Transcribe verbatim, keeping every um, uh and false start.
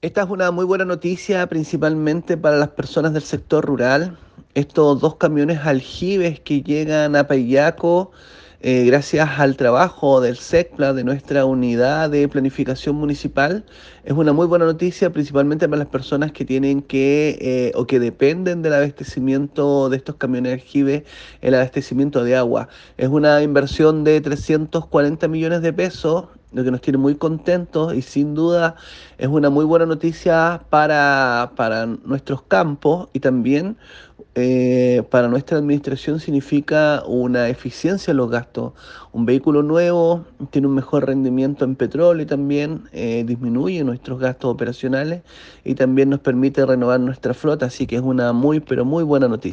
Esta es una muy buena noticia, principalmente para las personas del sector rural. Estos dos camiones aljibes que llegan a Payaco, eh, gracias al trabajo del SECPLA, de nuestra unidad de planificación municipal, es una muy buena noticia, principalmente para las personas que tienen que eh, o que dependen del abastecimiento de estos camiones aljibes, el abastecimiento de agua. Es una inversión de trescientos cuarenta millones de pesos, lo que nos tiene muy contentos y sin duda es una muy buena noticia para, para nuestros campos y también eh, para nuestra administración significa una eficiencia en los gastos. Un vehículo nuevo tiene un mejor rendimiento en petróleo y también eh, disminuye nuestros gastos operacionales y también nos permite renovar nuestra flota, así que es una muy, pero muy buena noticia.